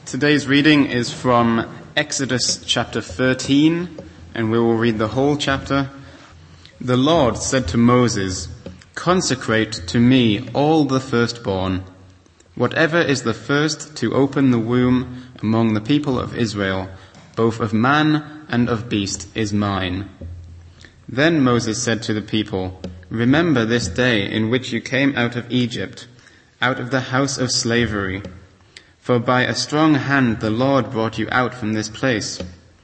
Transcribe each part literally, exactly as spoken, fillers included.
Today's reading is from Exodus chapter thirteen, and we will read the whole chapter. The Lord said to Moses, "Consecrate to me all the firstborn. Whatever is the first to open the womb among the people of Israel, both of man and of beast, is mine." Then Moses said to the people, "Remember this day in which you came out of Egypt, out of the house of slavery. For by a strong hand the Lord brought you out from this place.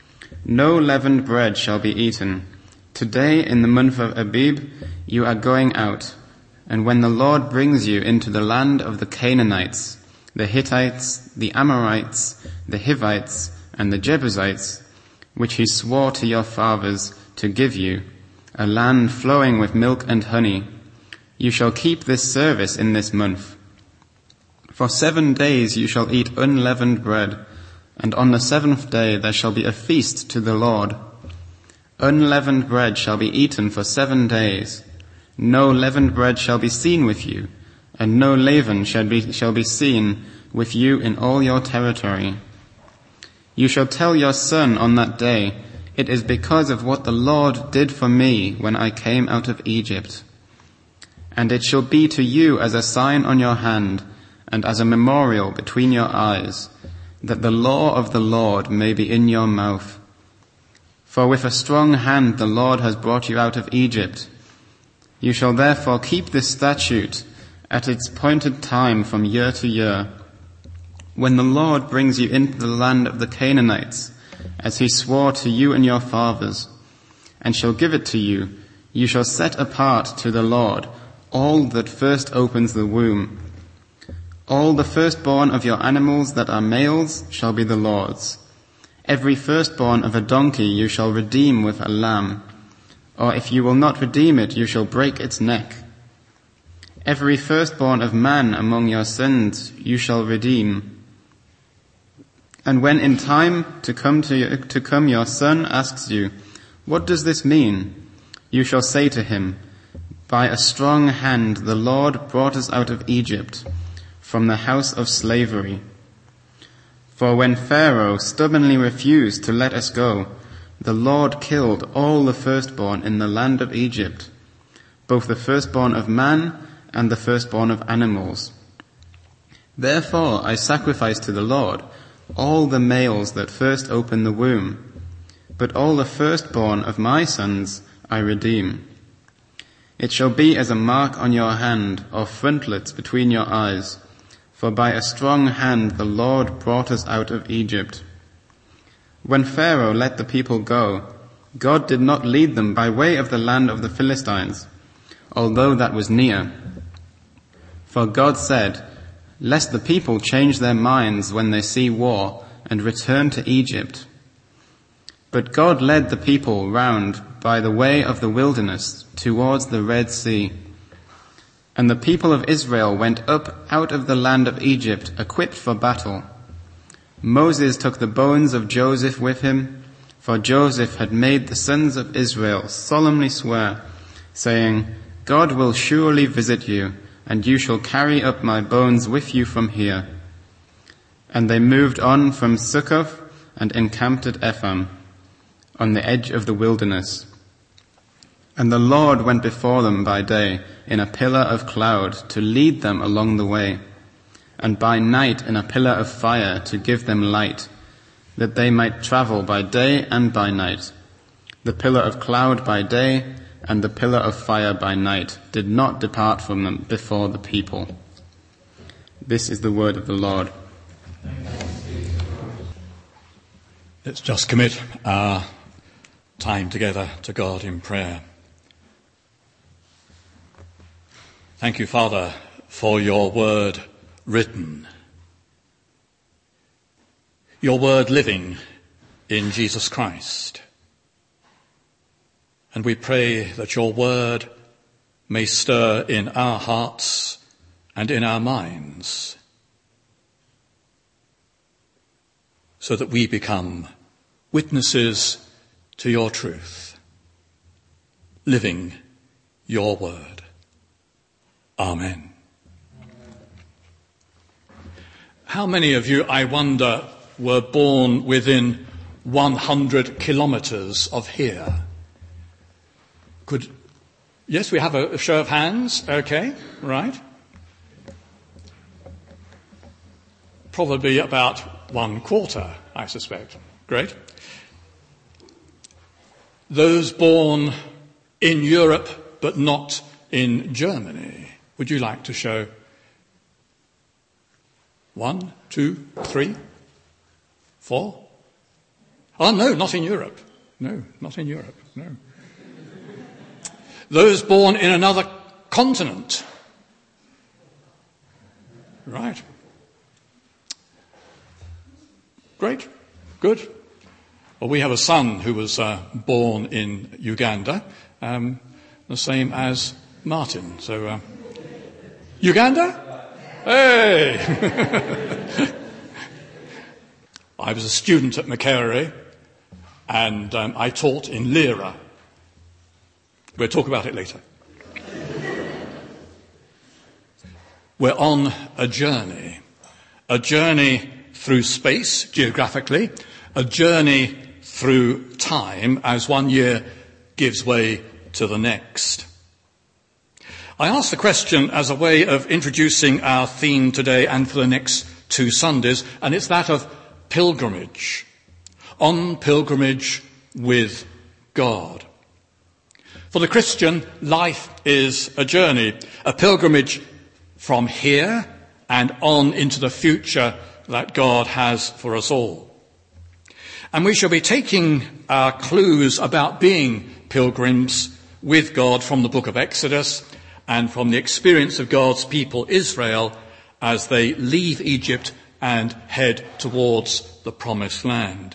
No leavened bread shall be eaten. Today in the month of Abib you are going out, and when the Lord brings you into the land of the Canaanites, the Hittites, the Amorites, the Hivites, and the Jebusites, which he swore to your fathers to give you, a land flowing with milk and honey, you shall keep this service in this month. For seven days you shall eat unleavened bread, and on the seventh day there shall be a feast to the Lord. Unleavened bread shall be eaten for seven days. No leavened bread shall be seen with you, and no leaven shall be, shall be seen with you in all your territory. You shall tell your son on that day, 'It is because of what the Lord did for me when I came out of Egypt.' And it shall be to you as a sign on your hand, and as a memorial between your eyes, that the law of the Lord may be in your mouth. For with a strong hand the Lord has brought you out of Egypt. You shall therefore keep this statute at its appointed time from year to year. When the Lord brings you into the land of the Canaanites, as he swore to you and your fathers, and shall give it to you, you shall set apart to the Lord all that first opens the womb. All the firstborn of your animals that are males shall be the Lord's. Every firstborn of a donkey you shall redeem with a lamb, or if you will not redeem it, you shall break its neck. Every firstborn of man among your sons you shall redeem. And when in time to come to, you, to come your son asks you, 'What does this mean?' you shall say to him, 'By a strong hand the Lord brought us out of Egypt, from the house of slavery. For when Pharaoh stubbornly refused to let us go, the Lord killed all the firstborn in the land of Egypt, both the firstborn of man and the firstborn of animals. Therefore I sacrifice to the Lord all the males that first open the womb, but all the firstborn of my sons I redeem. It shall be as a mark on your hand, or frontlets between your eyes, for by a strong hand the Lord brought us out of Egypt. When Pharaoh let the people go, God did not lead them by way of the land of the Philistines, although that was near. For God said, 'Lest the people change their minds when they see war and return to Egypt.' But God led the people round by the way of the wilderness towards the Red Sea. And the people of Israel went up out of the land of Egypt, equipped for battle. Moses took the bones of Joseph with him, for Joseph had made the sons of Israel solemnly swear, saying, 'God will surely visit you, and you shall carry up my bones with you from here.' And they moved on from Succoth and encamped at Epham, on the edge of the wilderness. And the Lord went before them by day in a pillar of cloud to lead them along the way, and by night in a pillar of fire to give them light, that they might travel by day and by night. The pillar of cloud by day and the pillar of fire by night did not depart from them before the people." This is the word of the Lord. Let's just commit our time together to God in prayer. Thank you, Father, for your word written, your word living in Jesus Christ. And we pray that your word may stir in our hearts and in our minds, so that we become witnesses to your truth, living your word. Amen. How many of you, I wonder, were born within one hundred kilometres of here? Could, yes, we have a, a show of hands. Okay, right. Probably about one quarter, I suspect. Great. Those born in Europe but not in Germany. Would you like to show? One, two, three, four? Oh, no, not in Europe. No, not in Europe, no. Those born in another continent. Right. Great. Good. Well, we have a son who was uh, born in Uganda, um, the same as Martin. So, uh, Uganda? Hey! I was a student at Makerere, and um, I taught in Lira. We'll talk about it later. We're on a journey, a journey through space, geographically, a journey through time as one year gives way to the next. I ask the question as a way of introducing our theme today and for the next two Sundays, and it's that of pilgrimage. On pilgrimage with God. For the Christian, life is a journey, a pilgrimage from here and on into the future that God has for us all. And we shall be taking our clues about being pilgrims with God from the book of Exodus and from the experience of God's people Israel as they leave Egypt and head towards the promised land.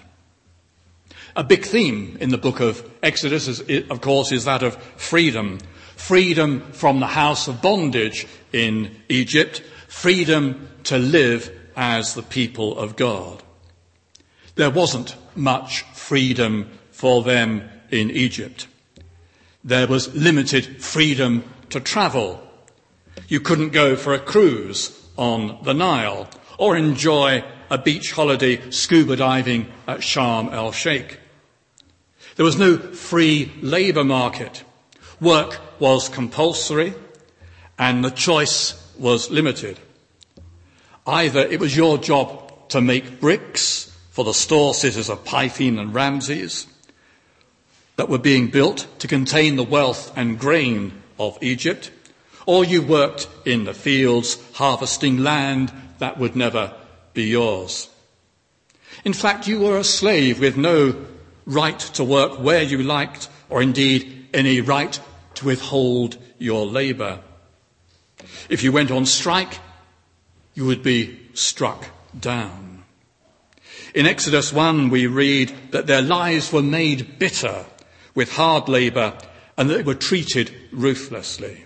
A big theme in the book of Exodus, is, of course, is that of freedom. Freedom from the house of bondage in Egypt. Freedom to live as the people of God. There wasn't much freedom for them in Egypt. There was limited freedom to travel. You couldn't go for a cruise on the Nile or enjoy a beach holiday scuba diving at Sharm el-Sheikh. There was no free labour market. Work was compulsory and the choice was limited. Either it was your job to make bricks for the store cities of Pithom and Ramses that were being built to contain the wealth and grain of Egypt, or you worked in the fields harvesting land that would never be yours. In fact, you were a slave with no right to work where you liked, or indeed any right to withhold your labour. If you went on strike, you would be struck down. In Exodus one, we read that their lives were made bitter with hard labour and that they were treated ruthlessly.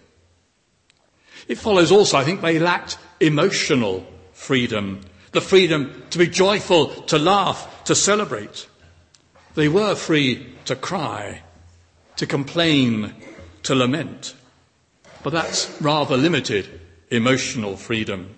It follows also, I think, they lacked emotional freedom, the freedom to be joyful, to laugh, to celebrate. They were free to cry, to complain, to lament. But that's rather limited emotional freedom.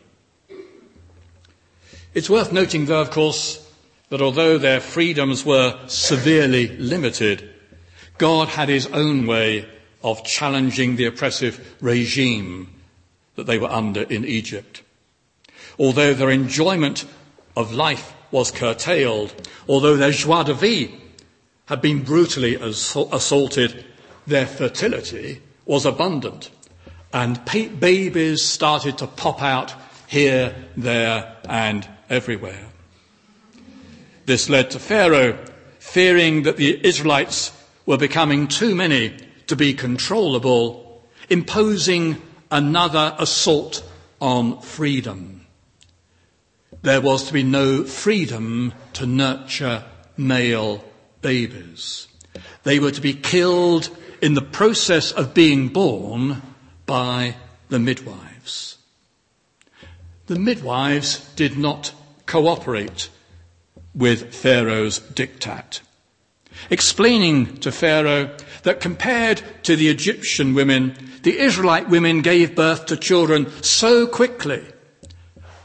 It's worth noting, though, of course, that although their freedoms were severely limited, God had his own way of challenging the oppressive regime that they were under in Egypt. Although their enjoyment of life was curtailed, although their joie de vivre had been brutally assaulted, their fertility was abundant, and babies started to pop out here, there, and everywhere. This led to Pharaoh fearing that the Israelites were becoming too many to be controllable, imposing another assault on freedom. There was to be no freedom to nurture male babies. They were to be killed in the process of being born by the midwives. The midwives did not cooperate with Pharaoh's diktat, explaining to Pharaoh that compared to the Egyptian women, the Israelite women gave birth to children so quickly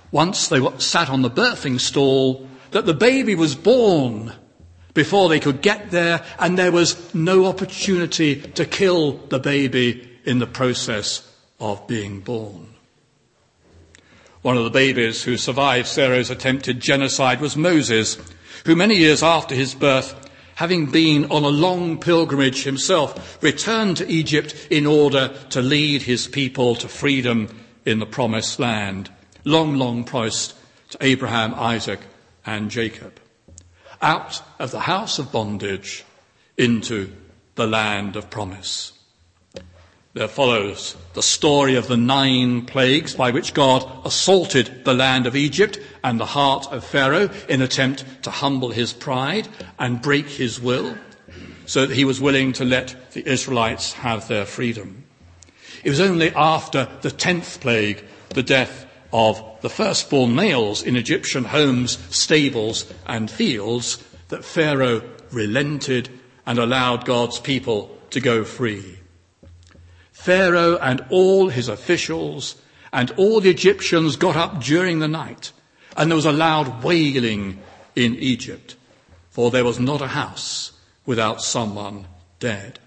Once they sat on the birthing stool, that the baby was born before they could get there, and there was no opportunity to kill the baby in the process of being born. One of the babies who survived Pharaoh's attempted genocide was Moses, who many years after his birth, having been on a long pilgrimage himself, returned to Egypt in order to lead his people to freedom in the promised land, long, long promised to Abraham, Isaac, and Jacob, out of the house of bondage into the land of promise. There follows the story of the nine plagues by which God assaulted the land of Egypt and the heart of Pharaoh in attempt to humble his pride and break his will, so that he was willing to let the Israelites have their freedom. It was only after the tenth plague, the death of the firstborn males in Egyptian homes, stables and fields, that Pharaoh relented and allowed God's people to go free. Pharaoh and all his officials and all the Egyptians got up during the night, and there was a loud wailing in Egypt, for there was not a house without someone dead.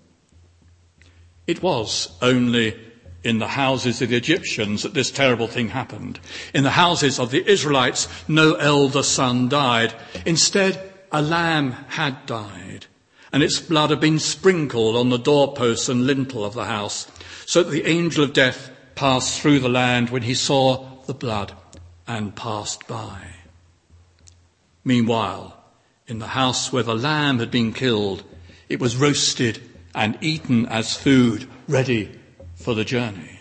It was only in the houses of the Egyptians that this terrible thing happened. In the houses of the Israelites, no elder son died. Instead, a lamb had died, and its blood had been sprinkled on the doorposts and lintel of the house, so that the angel of death passed through the land when he saw the blood and passed by. Meanwhile, in the house where the lamb had been killed, it was roasted and eaten as food, ready for the journey.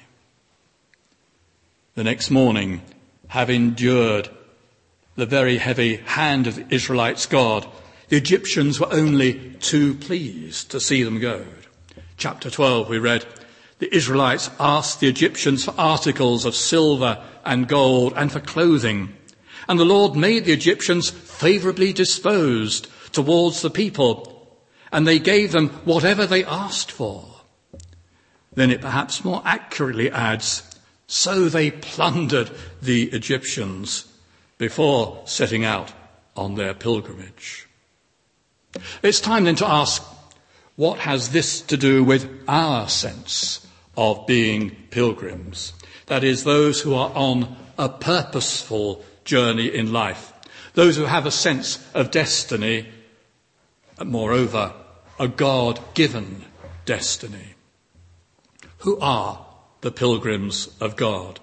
The next morning, having endured the very heavy hand of the Israelites' God, the Egyptians were only too pleased to see them go. Chapter twelve, we read, the Israelites asked the Egyptians for articles of silver and gold and for clothing. And the Lord made the Egyptians favourably disposed towards the people, and they gave them whatever they asked for. Then it perhaps more accurately adds, so they plundered the Egyptians before setting out on their pilgrimage. It's time then to ask, what has this to do with our sense of being pilgrims? That is, those who are on a purposeful journey in life, those who have a sense of destiny, and moreover, a God-given destiny. Who are the pilgrims of God?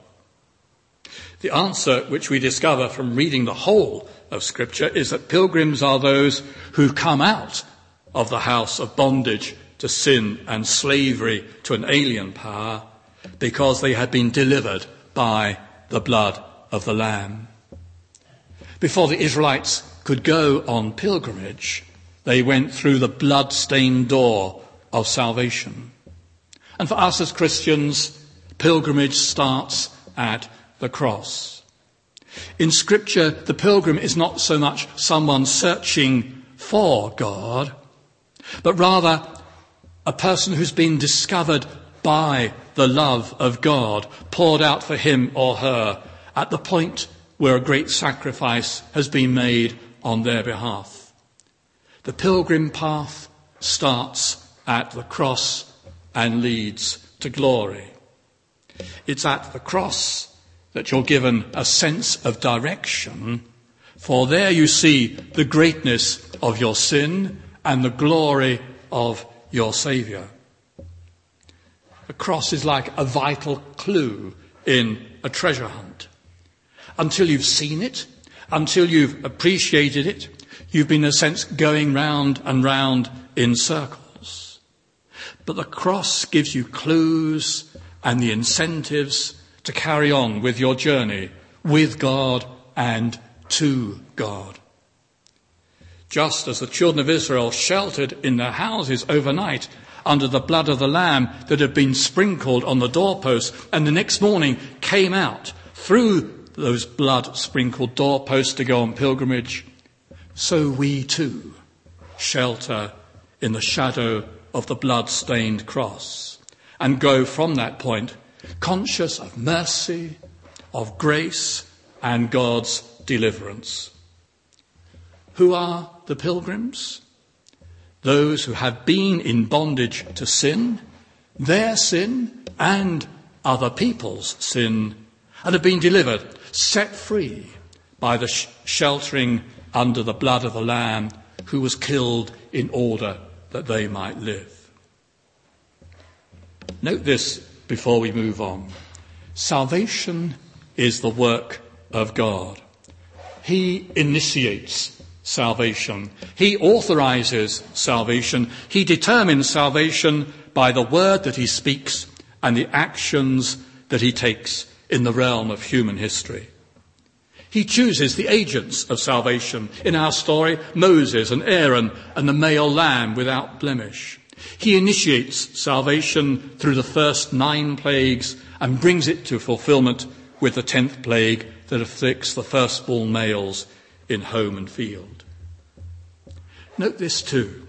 The answer, which we discover from reading the whole of Scripture, is that pilgrims are those who come out of the house of bondage to sin and slavery to an alien power because they had been delivered by the blood of the Lamb. Before the Israelites could go on pilgrimage, they went through the blood-stained door of salvation. And for us as Christians, pilgrimage starts at the cross. In Scripture, the pilgrim is not so much someone searching for God, but rather a person who's been discovered by the love of God, poured out for him or her at the point where a great sacrifice has been made on their behalf. The pilgrim path starts at the cross and leads to glory. It's at the cross that you're given a sense of direction, for there you see the greatness of your sin and the glory of your Saviour. The cross is like a vital clue in a treasure hunt. Until you've seen it, until you've appreciated it, you've been in a sense going round and round in circles. But the cross gives you clues and the incentives to carry on with your journey with God and to God. Just as the children of Israel sheltered in their houses overnight under the blood of the Lamb that had been sprinkled on the doorposts, and the next morning came out through those blood-sprinkled doorposts to go on pilgrimage, so we too shelter in the shadow of the blood-stained cross and go from that point conscious of mercy, of grace, and God's deliverance. Who are the pilgrims? Those who have been in bondage to sin, their sin and other people's sin, and have been delivered, set free by the sh- sheltering under the blood of the Lamb who was killed in order that they might live. Note this before we move on. Salvation is the work of God. He initiates salvation. He authorizes salvation. He determines salvation by the word that he speaks and the actions that he takes in the realm of human history. He chooses the agents of salvation. In our story, Moses and Aaron and the male lamb without blemish. He initiates salvation through the first nine plagues and brings it to fulfillment with the tenth plague that afflicts the firstborn males in home and field. Note this too.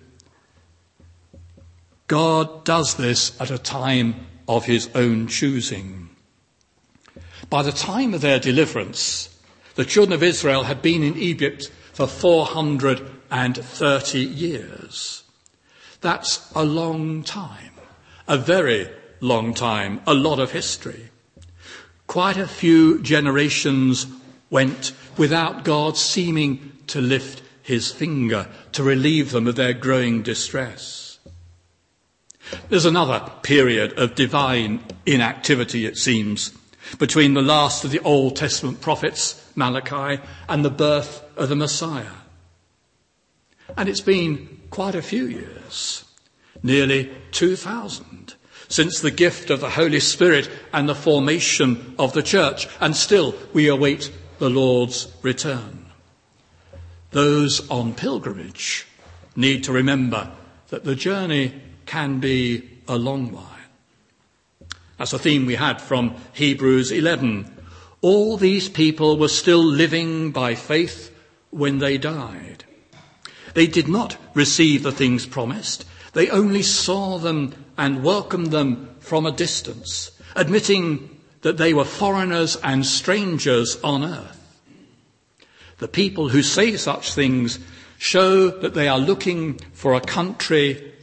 God does this at a time of his own choosing. By the time of their deliverance, the children of Israel had been in Egypt for four hundred thirty years. That's a long time, a very long time, a lot of history. Quite a few generations went without God seeming to lift his finger to relieve them of their growing distress. There's another period of divine inactivity, it seems, between the last of the Old Testament prophets, Malachi, and the birth of the Messiah. And it's been quite a few years, nearly two thousand, since the gift of the Holy Spirit and the formation of the church, and still we await the Lord's return. Those on pilgrimage need to remember that the journey can be a long while. That's a theme we had from Hebrews eleven. All these people were still living by faith when they died. They did not receive the things promised. They only saw them and welcomed them from a distance, admitting that they were foreigners and strangers on earth. The people who say such things show that they are looking for a country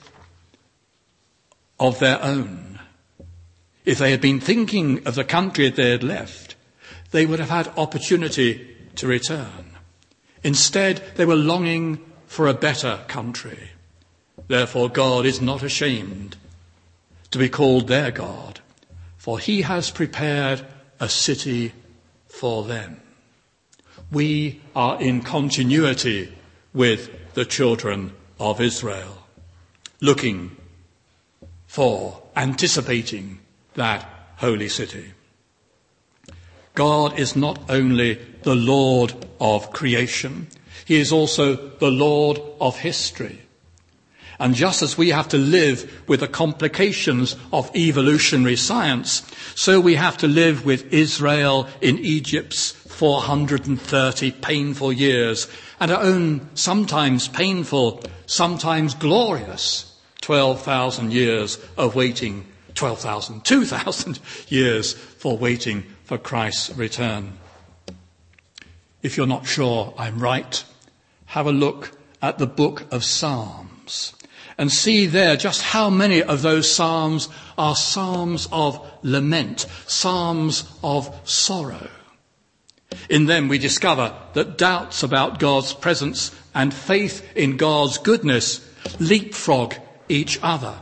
of their own. If they had been thinking of the country they had left, they would have had opportunity to return. Instead, they were longing for a better country. Therefore, God is not ashamed to be called their God, for he has prepared a city for them. We are in continuity with the children of Israel, looking for, anticipating that holy city. God is not only the Lord of creation, he is also the Lord of history. And just as we have to live with the complications of evolutionary science, so we have to live with Israel in Egypt's four hundred thirty painful years and our own sometimes painful, sometimes glorious twelve thousand years of waiting, twelve thousand, two thousand years for waiting for Christ's return. If you're not sure I'm right, have a look at the book of Psalms and see there just how many of those psalms are psalms of lament, psalms of sorrow. In them we discover that doubts about God's presence and faith in God's goodness leapfrog each other.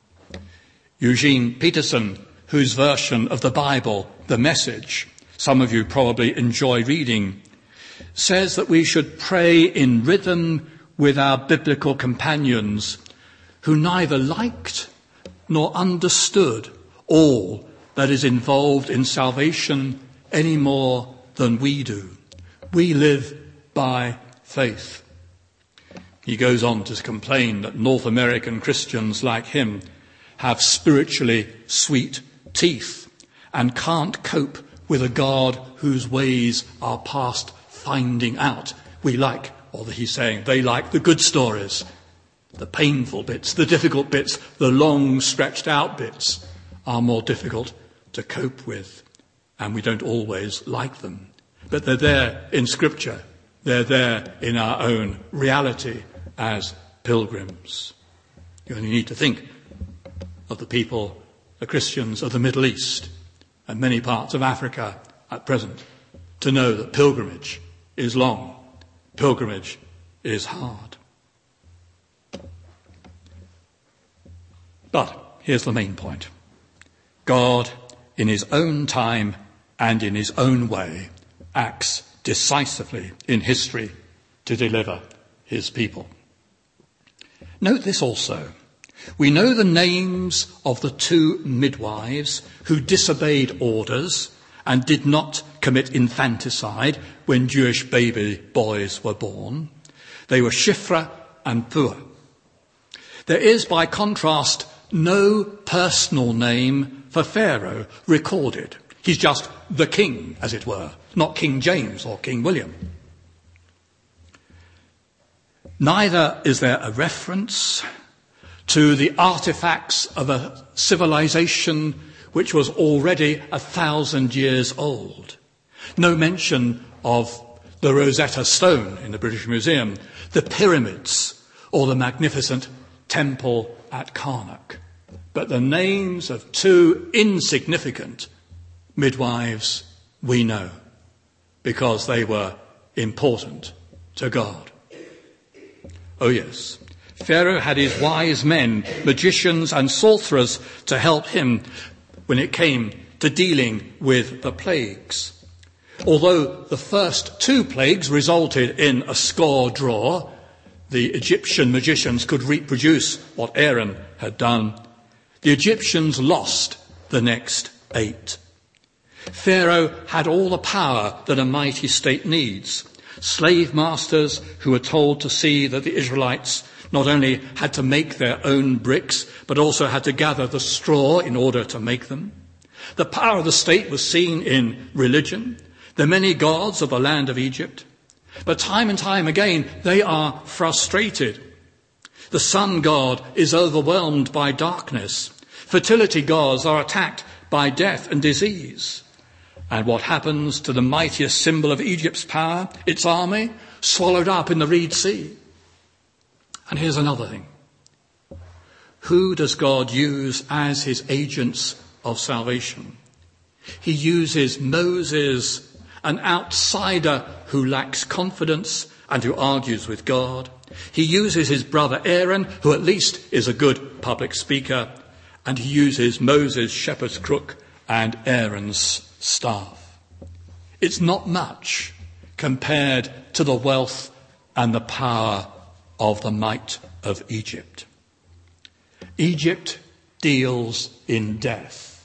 Eugene Peterson, whose version of the Bible, The Message, some of you probably enjoy reading, says that we should pray in rhythm with our biblical companions who neither liked nor understood all that is involved in salvation any more than we do. We live by faith. He goes on to complain that North American Christians like him have spiritually sweet teeth and can't cope with a God whose ways are past finding out. We like, or he's saying, they like the good stories. The painful bits, the difficult bits, the long stretched out bits are more difficult to cope with, and we don't always like them. but they're there in Scripture. They're there in our own reality as pilgrims. You only need to think of the people, the Christians of the Middle East and many parts of Africa at present to know that pilgrimage is long, pilgrimage is hard. But here's the main point. God, in his own time and in his own way, acts decisively in history to deliver his people. Note this also. We know the names of the two midwives who disobeyed orders and did not commit infanticide when Jewish baby boys were born. They were Shiphrah and Puah. There is, by contrast, no personal name for Pharaoh recorded. He's just the king, as it were, not King James or King William. Neither is there a reference to the artifacts of a civilization which was already a thousand years old. No mention of the Rosetta Stone in the British Museum, the pyramids, or the magnificent temple at Karnak. But the names of two insignificant midwives we know, because they were important to God. Oh yes, Pharaoh had his wise men, magicians and sorcerers to help him when it came to dealing with the plagues. Although the first two plagues resulted in a score draw, the Egyptian magicians could reproduce what Aaron had done. The Egyptians lost the next eight. Pharaoh had all the power that a mighty state needs. Slave masters who were told to see that the Israelites not only had to make their own bricks, but also had to gather the straw in order to make them. The power of the state was seen in religion, the many gods of the land of Egypt. But time and time again, they are frustrated. The sun god is overwhelmed by darkness. Fertility gods are attacked by death and disease. And what happens to the mightiest symbol of Egypt's power, its army, swallowed up in the Reed Sea? And here's another thing. Who does God use as his agents of salvation? He uses Moses, an outsider who lacks confidence and who argues with God. He uses his brother Aaron, who at least is a good public speaker. And he uses Moses' shepherd's crook and Aaron's staff. It's not much compared to the wealth and the power of the might of Egypt. Egypt deals in death.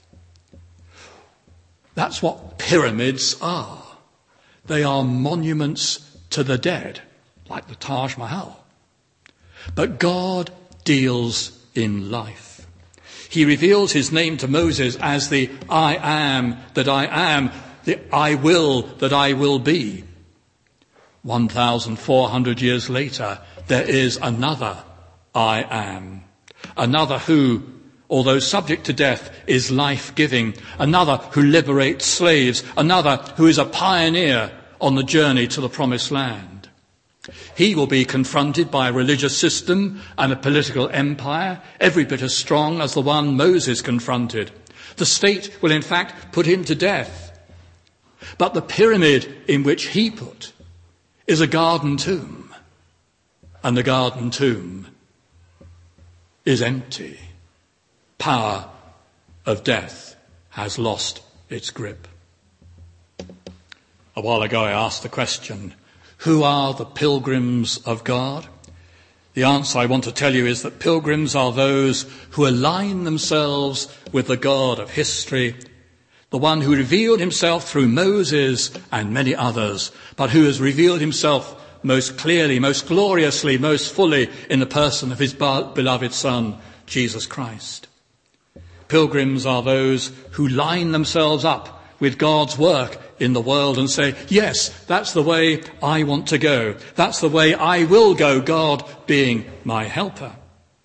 That's what pyramids are. They are monuments to the dead, like the Taj Mahal. But God deals in life. He reveals his name to Moses as the I am that I am, the I will that I will be. one thousand four hundred years later, there is another I am. Another who, although subject to death, is life-giving. Another who liberates slaves. Another who is a pioneer on the journey to the promised land. He will be confronted by a religious system and a political empire, every bit as strong as the one Moses confronted. The state will in fact put him to death. But the pyramid in which he put is a garden tomb. And the garden tomb is empty. Power of death has lost its grip. A while ago I asked the question, who are the pilgrims of God? The answer I want to tell you is that pilgrims are those who align themselves with the God of history, the one who revealed himself through Moses and many others, but who has revealed himself most clearly, most gloriously, most fully in the person of his beloved Son, Jesus Christ. Pilgrims are those who line themselves up with God's work in the world and say, yes, that's the way I want to go. That's the way I will go, God being my helper.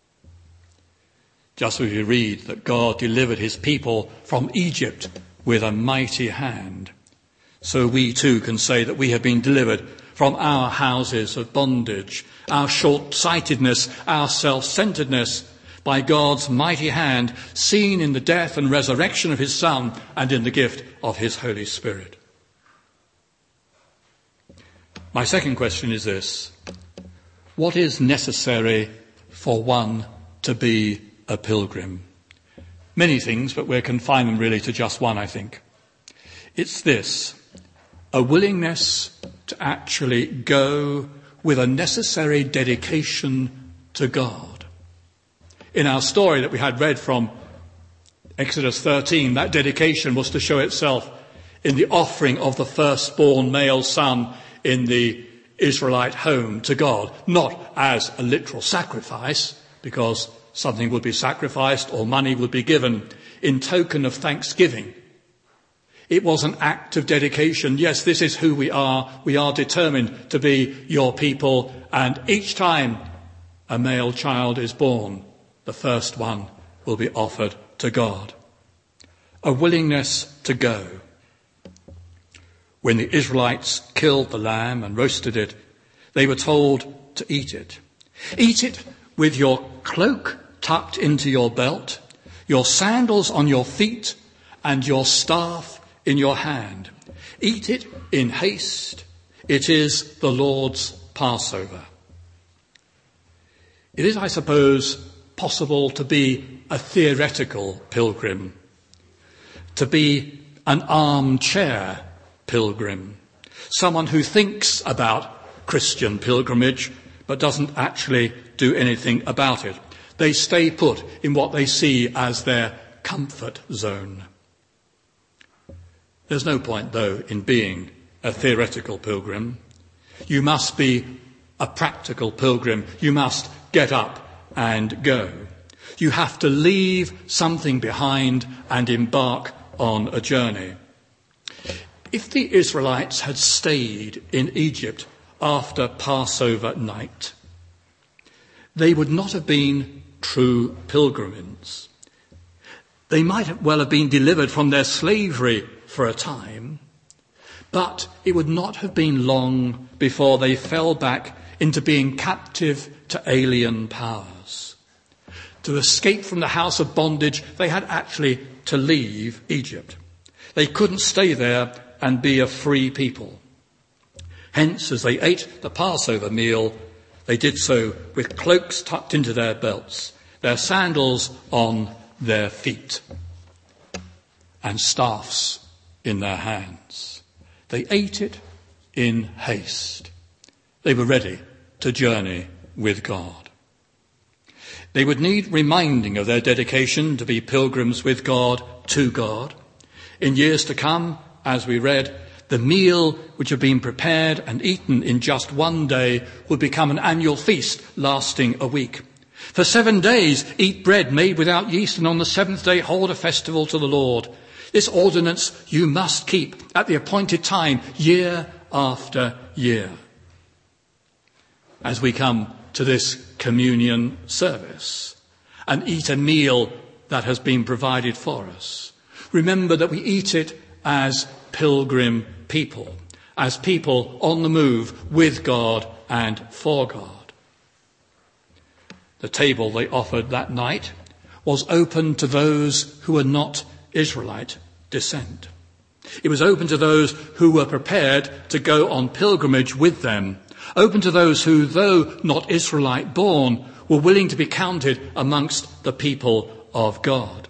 Just as we read that God delivered his people from Egypt with a mighty hand, so we too can say that we have been delivered from our houses of bondage, our short-sightedness, our self-centeredness, by God's mighty hand, seen in the death and resurrection of his Son and in the gift of his Holy Spirit. My second question is this: what is necessary for one to be a pilgrim? Many things, but we're confining really to just one, I think. It's this: a willingness to actually go with a necessary dedication to God. In our story that we had read from Exodus thirteen, that dedication was to show itself in the offering of the firstborn male son in the Israelite home to God, not as a literal sacrifice, because something would be sacrificed or money would be given in token of thanksgiving. It was an act of dedication. Yes, this is who we are. We are determined to be your people. And each time a male child is born, the first one will be offered to God. A willingness to go. When the Israelites killed the lamb and roasted it, they were told to eat it. Eat it with your cloak tucked into your belt, your sandals on your feet, and your staff in your hand. Eat it in haste. It is the Lord's Passover. It is, I suppose, possible to be a theoretical pilgrim, to be an armchair pilgrim, someone who thinks about Christian pilgrimage but doesn't actually do anything about it. They stay put in what they see as their comfort zone. There's no point, though, in being a theoretical pilgrim. You must be a practical pilgrim. You must get up and go. You have to leave something behind and embark on a journey. If the Israelites had stayed in Egypt after Passover night, they would not have been true pilgrims. They might well have been delivered from their slavery for a time, but it would not have been long before they fell back into being captive to alien powers. To escape from the house of bondage, they had actually to leave Egypt. They couldn't stay there and be a free people. Hence, as they ate the Passover meal, they did so with cloaks tucked into their belts, their sandals on their feet, and staffs in their hands. They ate it in haste. They were ready to journey with God. They would need reminding of their dedication to be pilgrims with God, to God. In years to come, as we read, the meal which had been prepared and eaten in just one day would become an annual feast lasting a week. For seven days eat bread made without yeast, and on the seventh day hold a festival to the Lord. This ordinance you must keep at the appointed time, year after year. As we come to this communion service and eat a meal that has been provided for us, remember that we eat it as pilgrim people, as people on the move with God and for God. The table they offered that night was open to those who were not Israelite descent. It was open to those who were prepared to go on pilgrimage with them, open to those who, though not Israelite born, were willing to be counted amongst the people of God.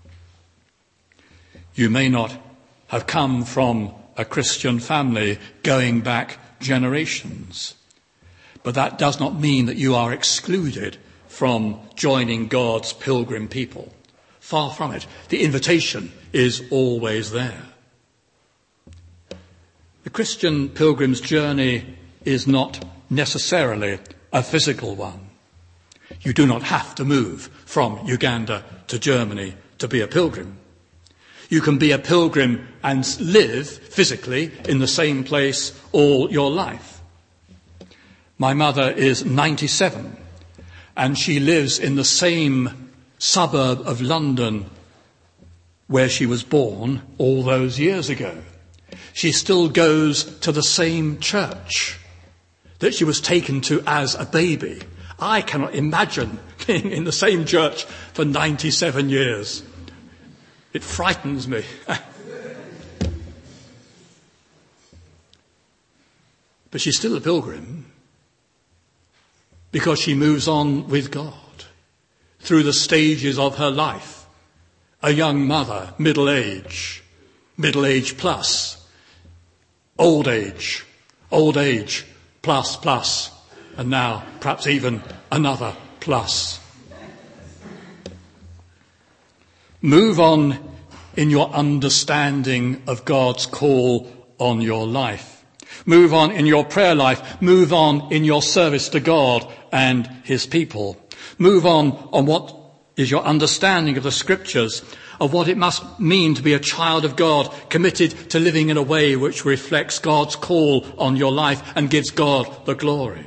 You may not have come from a Christian family going back generations, but that does not mean that you are excluded from joining God's pilgrim people. Far from it. The invitation is always there. The Christian pilgrim's journey is not necessarily a physical one. You do not have to move from Uganda to Germany to be a pilgrim. You can be a pilgrim and live physically in the same place all your life. My mother is ninety-seven, and she lives in the same suburb of London where she was born all those years ago. She still goes to the same church that she was taken to as a baby. I cannot imagine being in the same church for ninety-seven years. It frightens me. But she's still a pilgrim because she moves on with God through the stages of her life. A young mother, middle age, middle age plus, old age, old age plus plus, and now perhaps even another plus. Move on in your understanding of God's call on your life. Move on in your prayer life. Move on in your service to God and his people. Move on on what is your understanding of the scriptures, of what it must mean to be a child of God, committed to living in a way which reflects God's call on your life and gives God the glory.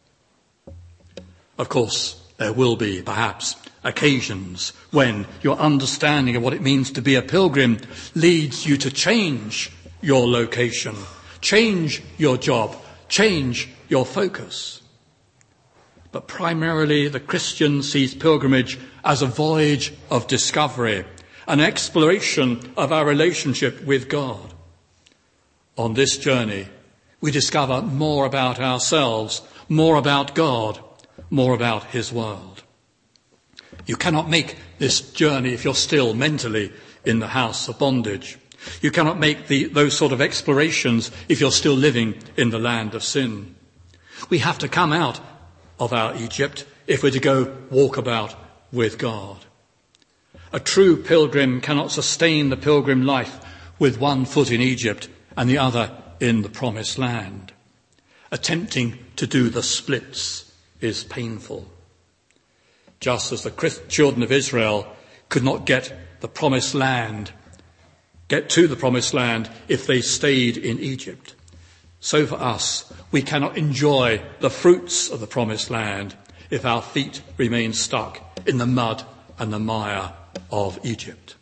Of course, there will be perhaps occasions when your understanding of what it means to be a pilgrim leads you to change your location, change your job, change your focus. But primarily the Christian sees pilgrimage as a voyage of discovery, an exploration of our relationship with God. On this journey, we discover more about ourselves, more about God, more about his world. You cannot make this journey if you're still mentally in the house of bondage. You cannot make the, those sort of explorations if you're still living in the land of sin. We have to come out of our Egypt if we're to go walk about with God. A true pilgrim cannot sustain the pilgrim life with one foot in Egypt and the other in the promised land. Attempting to do the splits is painful. Just as the children of Israel could not get the promised land, get to the promised land if they stayed in Egypt, so for us, we cannot enjoy the fruits of the promised land if our feet remain stuck in the mud and the mire of Egypt.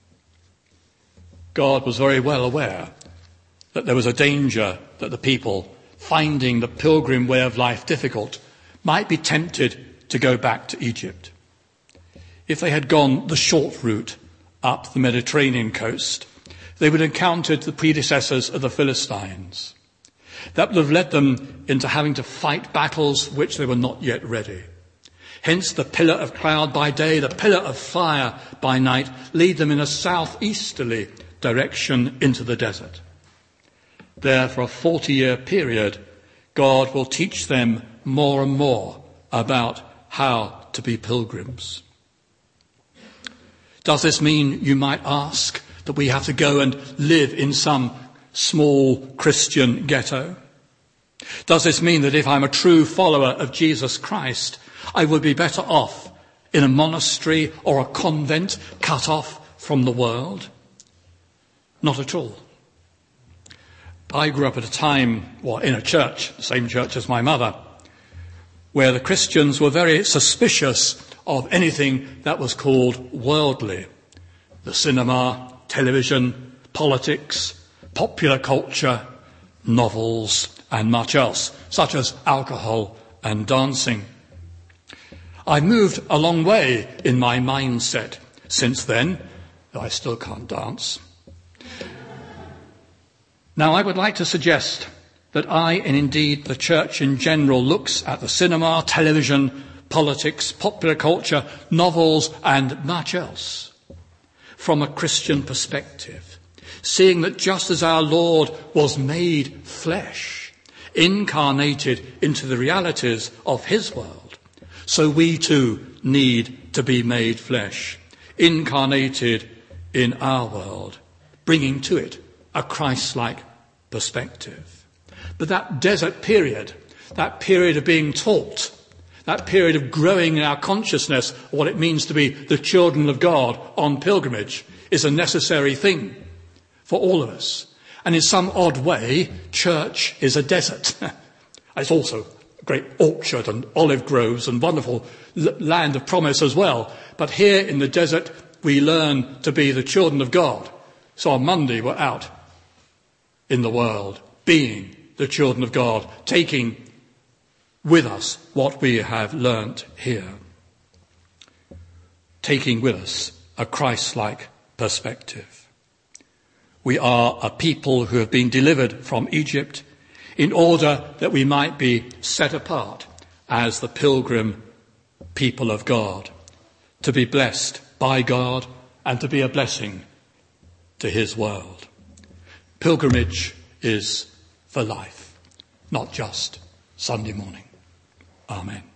God was very well aware that there was a danger that the people, finding the pilgrim way of life difficult, might be tempted to go back to Egypt. If they had gone the short route up the Mediterranean coast, they would have encountered the predecessors of the Philistines. That would have led them into having to fight battles which they were not yet ready. Hence the pillar of cloud by day, the pillar of fire by night, lead them in a southeasterly direction into the desert. There, for a forty-year period, God will teach them more and more about how to be pilgrims. Does this mean, you might ask, that we have to go and live in some small Christian ghetto? Does this mean that if I'm a true follower of Jesus Christ, I would be better off in a monastery or a convent cut off from the world? Not at all. I grew up at a time, well, in a church, the same church as my mother, where the Christians were very suspicious of anything that was called worldly. The cinema, television, politics, popular culture, novels, and much else, such as alcohol and dancing. I moved a long way in my mindset since then, though I still can't dance. Now, I would like to suggest that I, and indeed the church in general, looks at the cinema, television, politics, popular culture, novels, and much else from a Christian perspective, seeing that just as our Lord was made flesh, incarnated into the realities of his world, so we too need to be made flesh, incarnated in our world, bringing to it a Christ-like perspective. But that desert period, that period of being taught, that period of growing in our consciousness of what it means to be the children of God on pilgrimage, is a necessary thing for all of us. And in some odd way, church is a desert. It's also a great orchard and olive groves and wonderful land of promise as well. But here in the desert, we learn to be the children of God. So on Monday, we're out in the world, being the children of God, taking with us what we have learnt here, taking with us a Christ-like perspective. We are a people who have been delivered from Egypt in order that we might be set apart as the pilgrim people of God, to be blessed by God and to be a blessing to his world. Pilgrimage is for life, not just Sunday morning. Amen.